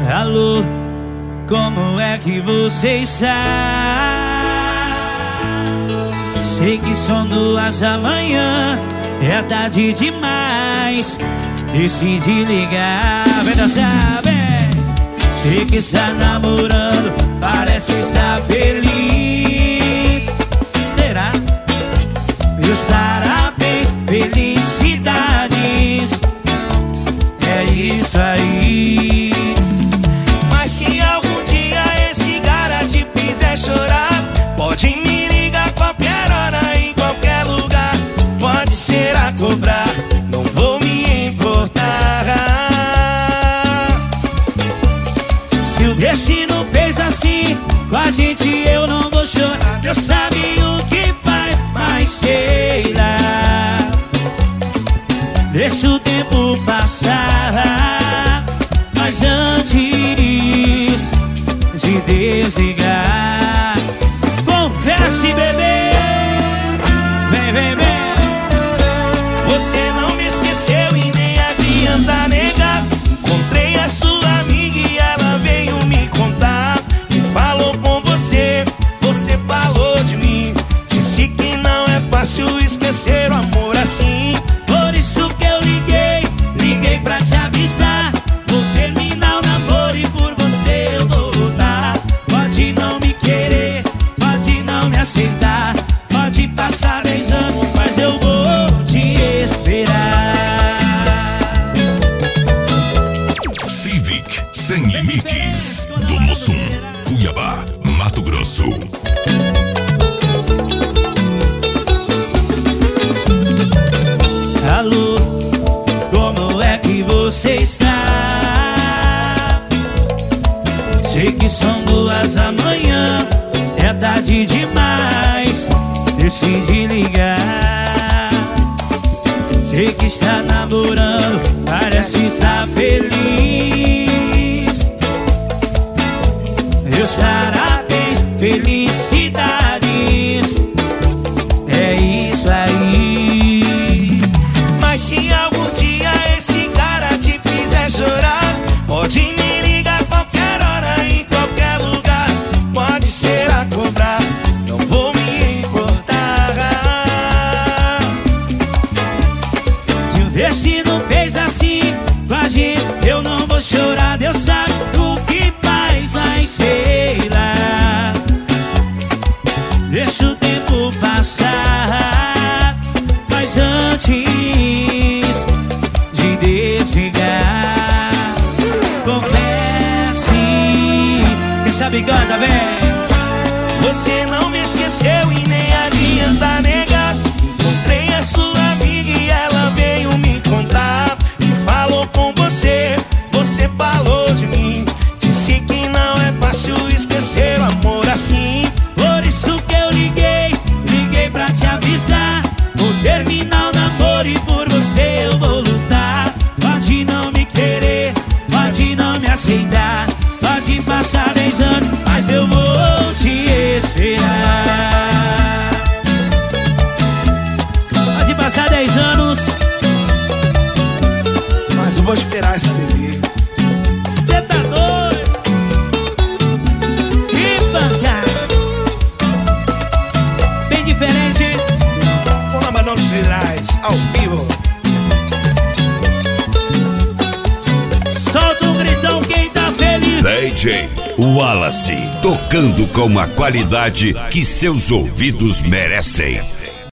Alô, como é que você está? Sei que são 2 da manhã, é tarde demais. Decidi ligar, vai dançar, vem. Sei que está namorando, parece estar feliz. Será? Meus parabéns, felicidades. É isso aí. Mas se algum dia esse cara te fizer chorar, pode me ligar qualquer hora, em qualquer lugar. Pode ser a cobrar, não vou me importar. Se o destino fez assim com a gente, eu não vou chorar. Deus sabe o que faz, mas sei lá. Deixa o tempo passar, mas antes de desligar, confesse, bebê. Vem, vem, vem. Você não me esqueceu e nem adianta negar. Encontrei a sua amiga e ela veio me contar. E falou com você, você falou de mim. Disse que não é fácil esquecer o amor assim. Por isso que eu liguei pra te avisar. Vou terminar o namoro e por você eu vou lutar. Pode não me querer, pode não me aceitar, pode passar 10 anos, mas eu vou te esperar. Civic Sem Limites, do Mussum, Cuiabá, Mato Grosso. Alô, como é que você está? Sei que são 2 da manhã, é tarde demais. Decidi ligar. Sei que está namorando, parece estar feliz. Meus parabéns, felicidades. É isso aí. Mas se algum dia esse cara te fizer chorar, pode me ligar qualquer hora, em qualquer lugar. Pode ser a cobrar, não vou me importar. Se o destino fez assim com a gente, eu não vou chorar. Deus sabe o que faz, mas sei lá. Deixa o tempo passar, mas antes de desligar, confesse. Quem sabe canta, vem. Você não me esqueceu e nem adianta negar. Encontrei a sua amiga e ela veio me contar. E falou com você, você falou de mim. Disse que não é fácil esquecer o amor assim. Por isso que eu liguei pra te avisar. Vou terminar o namoro e por você eu vou lutar. Pode não me querer, pode não me aceitar, pode passar 10 anos, mas eu vou te esperar. Pode passar 10 anos, mas eu vou esperar essa bebê. cê tá doido? Que pancada, bem diferente. Com a Manolo Federais, ao vivo. Solta um gritão quem tá feliz. DJ Wallace, tocando com a qualidade que seus ouvidos merecem.